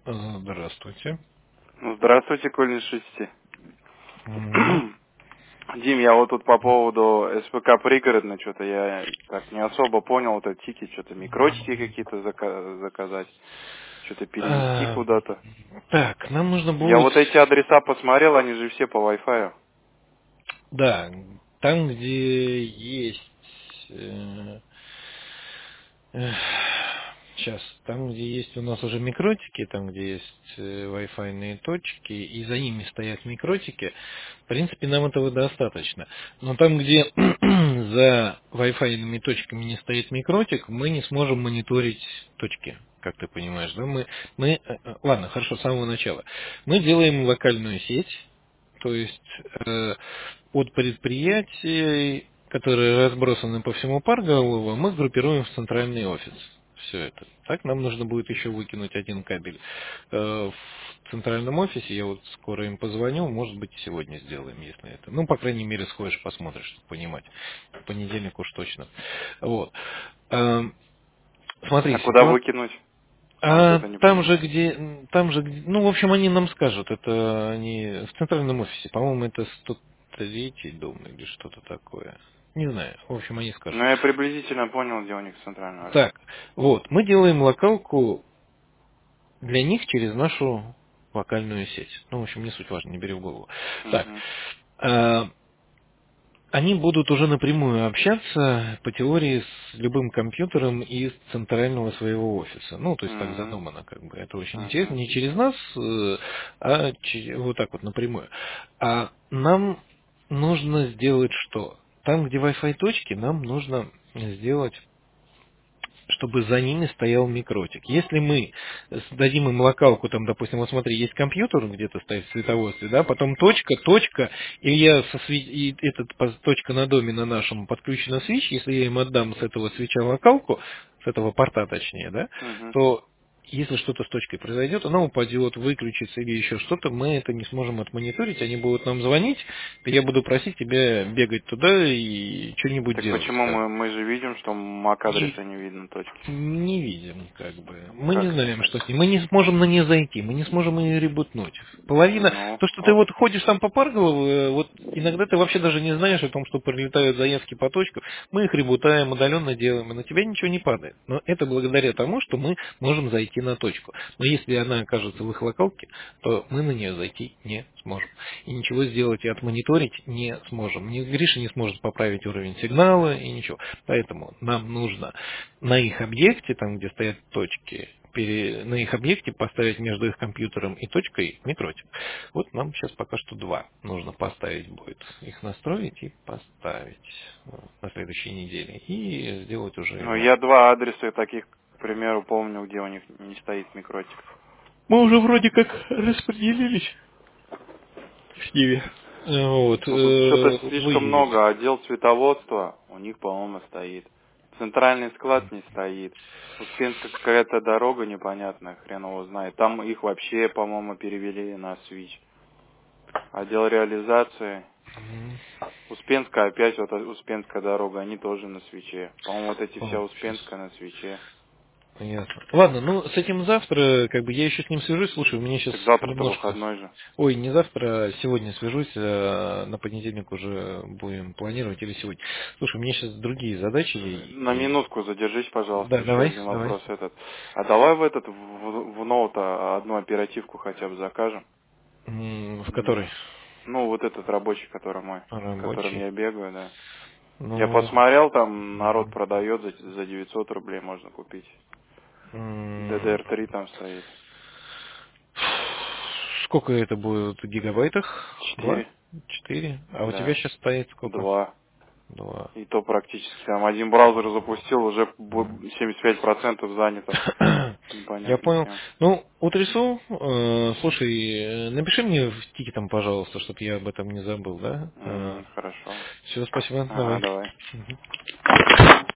Здравствуйте. Ну, здравствуйте, Коль из 6. Мгм. Дим, я вот тут по поводу СПК пригородно, что-то я так не особо понял, вот этот тикет, что-то микротики какие-то заказать, что-то перевести А, куда-то. Так, нам нужно Я будет, вот эти адреса посмотрел, они же все по Wi-Fi. да, там, где есть, сейчас, там, где есть у нас уже микротики, там, где есть Wi-Fi точки, и за ними стоят микротики, в принципе, нам этого достаточно. Но там, где за Wi-Fi точками не стоит микротик, мы не сможем мониторить точки, как ты понимаешь, да? Ладно, хорошо, с самого начала. Мы делаем локальную сеть, то есть от предприятий, которые разбросаны по всему Парголову, мы группируем в центральный офис. Все это. Так нам нужно будет еще выкинуть один кабель в центральном офисе. Я вот скоро им позвоню, может быть, сегодня сделаем, если это. Ну, по крайней мере, сходишь, посмотришь, чтобы понимать. В понедельник уж точно. Вот. Эм, Смотри, А куда ситуация. выкинуть? Я вот А это не там понял. же, ну, в общем, они нам скажут, это они в центральном офисе, по-моему, это 103-й дом или что-то такое. Не знаю, в общем, они скажут. Ну, я приблизительно понял, где у них центральный офис. Так, вот, мы делаем локалку для них через нашу локальную сеть. Ну, в общем, не суть важно, не бери в голову. Так, Угу, а, они будут уже напрямую общаться по теории с любым компьютером из центрального своего офиса. Ну, то есть так угу, задумано, как бы. Это очень интересно. угу. Не через нас, вот так вот напрямую. А нам нужно сделать что? Там, где Wi-Fi точки, нам нужно сделать, чтобы за ними стоял микротик. Если мы дадим им локалку, там, допустим, вот смотри, есть компьютер, где-то стоит в световодстве, да, потом точка, и и точка на доме на нашем подключена свич, если я им отдам с этого свеча локалку, с этого порта точнее, да, Угу. то если что-то с точкой произойдет, она упадет, выключится или еще что-то, мы это не сможем отмониторить, они будут нам звонить, и я буду просить тебя бегать туда и что-нибудь Так делать. почему мы же видим, что И MAC-адреса не видно точки? не видим, как бы. Мы не Как это знаем, так? что с ним. Мы не сможем на нее зайти, мы не сможем ее ребутнуть. Половина, Ну, то, что ты ок. вот ходишь там по Парголову, вот иногда ты вообще даже не знаешь о том, что прилетают заявки по точкам. Мы их ребутаем, удаленно делаем, и на тебя ничего не падает. Но это благодаря тому, что мы можем зайти на точку. Но если она окажется в их локалке, то мы на нее зайти не сможем. И ничего сделать и отмониторить не сможем. Гриша не сможет поправить уровень сигнала и ничего. Поэтому нам нужно на их объекте, там где стоят точки, на их объекте поставить между их компьютером и точкой микротик. Вот нам сейчас пока что два нужно поставить будет. Их настроить и поставить на следующей неделе. И сделать уже Ну, им. я два адреса таких, к примеру, помню, где у них не стоит микротик. Мы уже вроде как распределились с ними. Вот, Ну, тут что-то слишком выявили. много. Отдел цветоводства у них, по-моему, стоит. Центральный склад не стоит. Успенская какая-то дорога непонятная, хрен его знает. Там их вообще, по-моему, перевели на Switch. Отдел реализации. Мгм. Успенская, опять вот Успенская дорога, они тоже на свече. По-моему, вот эти все О, Успенская на свече. ясно. Ладно, ну с этим завтра, как бы я еще с ним свяжусь, слушай, у меня сейчас Так завтра-то немножко. выходной же. Ой, не завтра, а сегодня свяжусь, на понедельник уже будем планировать или сегодня. Слушай, у меня сейчас другие задачи. На минутку задержись, пожалуйста, Да, еще давай, один давай. вопрос этот. А давай в ноута одну оперативку хотя бы закажем. В которой? Ну, вот этот рабочий, который мой, с которым Рабочий. я бегаю, да. Я Ну, посмотрел, там народ продает за 900 рублей можно купить. DDR3 там стоит. сколько это будет в гигабайтах? Два? 4, 4? А у тебя да, сейчас стоит сколько? 2. Два. И то практически там один браузер запустил, уже 75% занято. Я Непонятно понял. кем. Ну, утрясу. Слушай, напиши мне в тикетом, пожалуйста, чтобы я об этом не забыл, да? Хорошо. Все, спасибо. Ага, Давай. давай. Мгм.